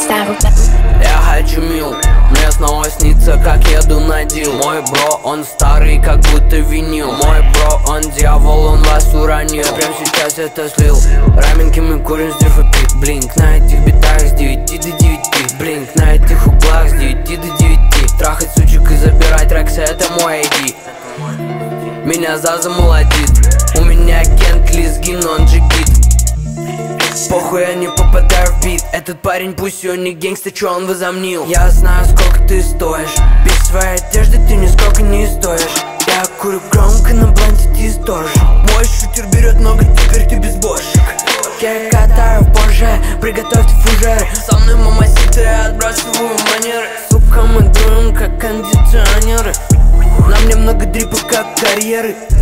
Я хочу мил, мне снова снится, как еду на дил. Мой бро, он старый, как будто винил. Мой бро, он дьявол, он вас уронил. Я прям сейчас это слил. Раменки мы курим с дифопит. Блинк на этих битах с 9 до 9. Блинк на этих углах с 9 до 9. Трахать сучек и забирать рексы, это мой ID. Меня Заза молодит. У меня Кент Лизгин, он же гид. Похуй, я не попадаю в бит. Этот парень пусть он не гангста, чё он возомнил. Я знаю, сколько ты стоишь. Без своей одежды ты нисколько не стоишь. Я курю громко, на бланте дисторж. Мой шутер берет много, теперь ты безбожник. Я катаю в Порше, приготовьте фужеры. Со мной мамасита, я отбрасываю манеры. Сука, мы дуем, как кондиционеры. На мне много дрипа, как карьеры.